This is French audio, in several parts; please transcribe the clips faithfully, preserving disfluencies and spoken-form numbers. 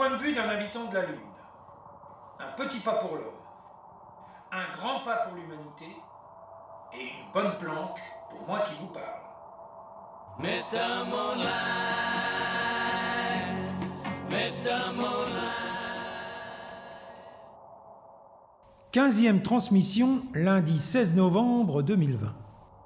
point de vue d'un habitant de la Lune. Un petit pas pour l'homme, un grand pas pour l'humanité, et une bonne planque pour moi qui vous parle. mister Moonlight, mister Moonlight. quinzième transmission, lundi seize novembre deux mille vingt.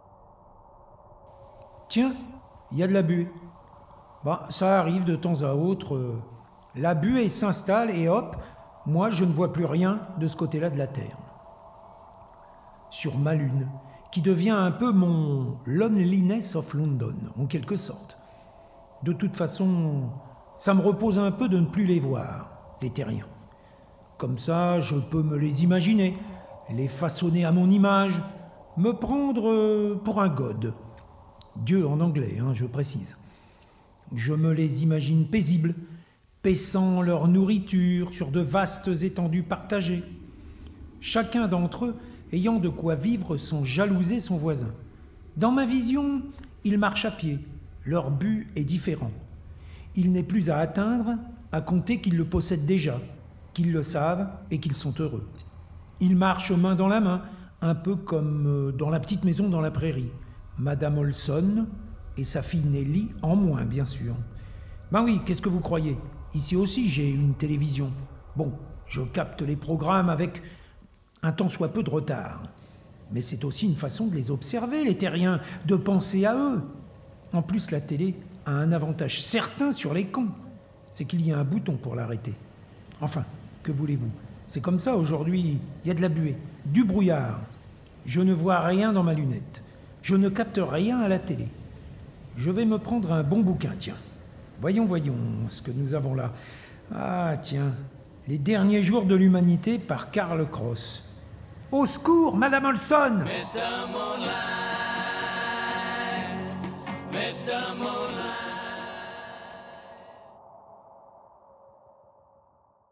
Tiens, il y a de la buée. Bah, ça arrive de temps à autre. euh, La buée s'installe et hop, moi je ne vois plus rien de ce côté-là de la Terre. Sur ma lune, qui devient un peu mon Loneliness of London, en quelque sorte. De toute façon, ça me repose un peu de ne plus les voir, les terriens. Comme ça, je peux me les imaginer, les façonner à mon image, me prendre pour un god. Dieu en anglais, hein, je précise. Je me les imagine paisibles, paissant leur nourriture sur de vastes étendues partagées. Chacun d'entre eux ayant de quoi vivre sans jalouser son voisin. Dans ma vision, ils marchent à pied. Leur but est différent. Il n'est plus à atteindre, à compter qu'ils le possèdent déjà, qu'ils le savent et qu'ils sont heureux. Ils marchent main dans la main, un peu comme dans la petite maison dans la prairie. Madame Olson et sa fille Nelly en moins, bien sûr. Ben oui, qu'est-ce que vous croyez ? Ici aussi, j'ai une télévision. Bon, je capte les programmes avec un tant soit peu de retard. Mais c'est aussi une façon de les observer, les terriens, de penser à eux. En plus, la télé a un avantage certain sur les cons. C'est qu'il y a un bouton pour l'arrêter. Enfin, que voulez-vous ? C'est comme ça aujourd'hui, il y a de la buée, du brouillard. Je ne vois rien dans ma lunette. Je ne capte rien à la télé. Je vais me prendre un bon bouquin, tiens. Voyons, voyons ce que nous avons là. Ah, tiens, Les derniers jours de l'humanité par Karl Kraus. Au secours, Madame Olson! mister Moonlight, mister Moonlight.